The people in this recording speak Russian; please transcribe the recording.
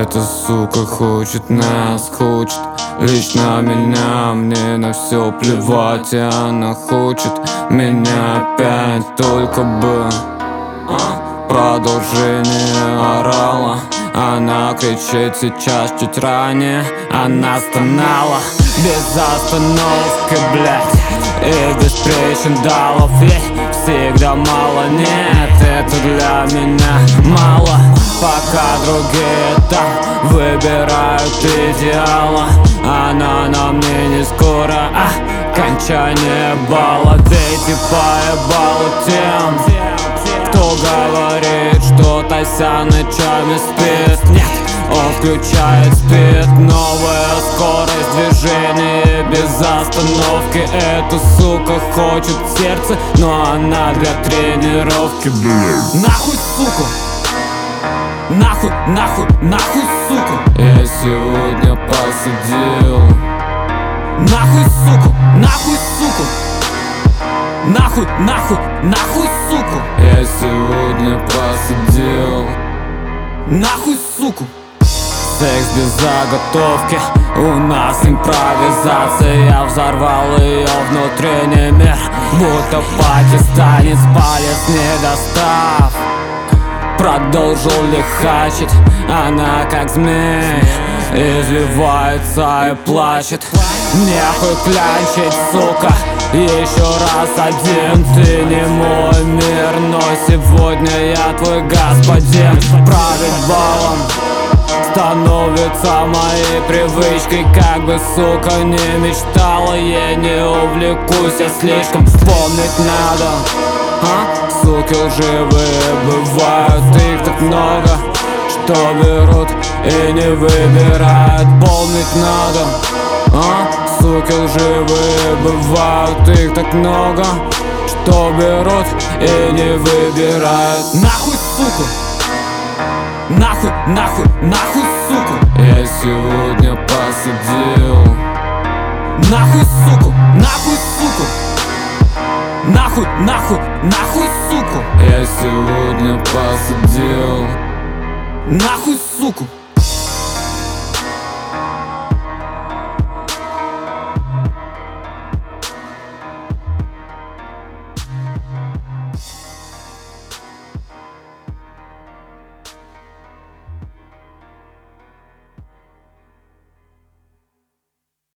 Эта сука хочет нас, хочет лично меня. Мне на все плевать, и она хочет меня опять. Только бы продолжение орала. Она кричит сейчас, чуть ранее она стонала. Без остановки, блядь, и без причиндалов. Ей всегда мало, нет, это для меня мало. Пока другие там выбирают идеала, она на мне не скоро, окончание балла. Дейте поебало тем, кто говорит, что Тася ночами спит. Нет, он включает спид. Новая скорость движения без остановки. Эта сука хочет сердце, но она для тренировки, блядь. Нахуй, суку! Нахуй, нахуй, нахуй, суку! Я сегодня посадил. Нахуй, суку! Нахуй, суку! Нахуй, нахуй, нахуй, суку! Я сегодня посадил. Нахуй, суку! Секс без заготовки, у нас импровизация. Я взорвал ее внутренний мир, будто пакистанец, палец не достав. Продолжил лихачить, она как змей извивается и плачет. Нехуй клянчить, сука, еще раз один. Ты не мой мир, но сегодня я твой господин. Править балом становится моей привычкой. Как бы, сука, не мечтала, я не увлекусь, я слишком. Вспомнить надо, суки лживые бывают, их так много, что берут и не выбирают. Помнить надо, суки лживые бывают, их так много, что берут и не выбирают. Нахуй, суку! Нахуй, нахуй, нахуй, суку! Я сегодня посадил. Нахуй, суку! Нахуй, суку! Нахуй, нахуй, нахуй, суку! Я сегодня посадил. Нахуй, суку!